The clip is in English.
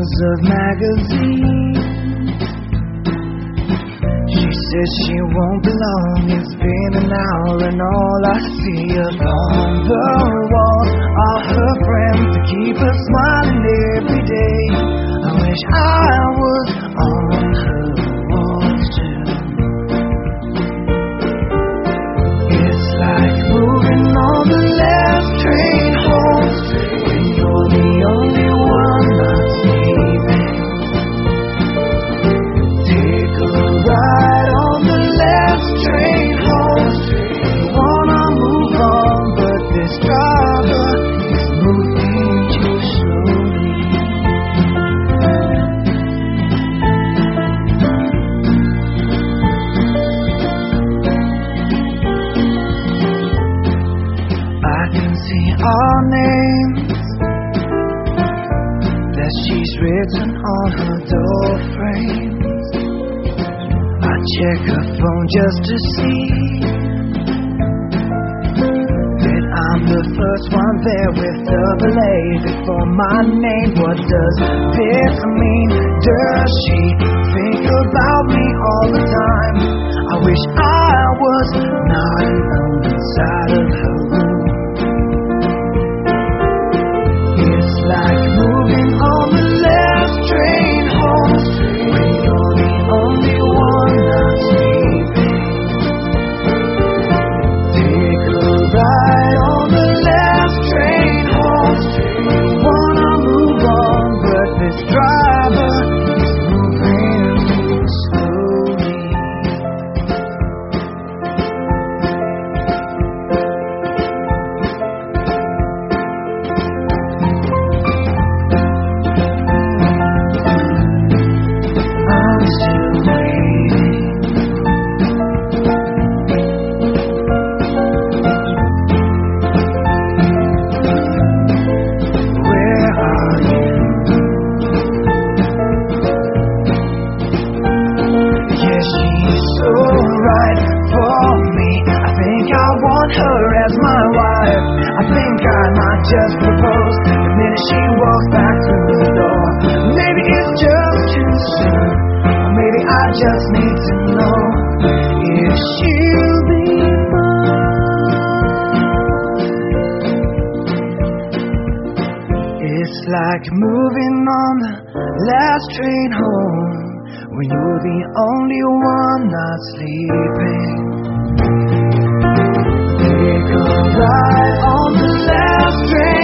covers of magazines. She says she won't be long. It's been an hour and all I see upon the walls are her friends to keep her smiling every day. I wish I was on her walls too. It's like moving on the last train home when you're the only one not sleeping. Take a ride on the last train home. You wanna move on, but this driver is moving too slowly. I can see our names that she's written on her door frames. I check her phone just to see that I'm the first one there with double A before my name. What does this mean? Does she think about me all the time? I wish I was not alone inside of her room. It's like moving on the last train home when you're the only one not sleeping. Take a ride on the last train home. You wanna move on, but this driver is moving slowly. I'm still waiting. Where are you? Yeah, she's so right for me. I think I want her as my wife. I think I might just propose the minute she walks back through the door. Maybe it's just too soon, or maybe I just need to know if she'll be mine. It's like moving on the last train home when you're the only one not sleeping. Take a ride on the last train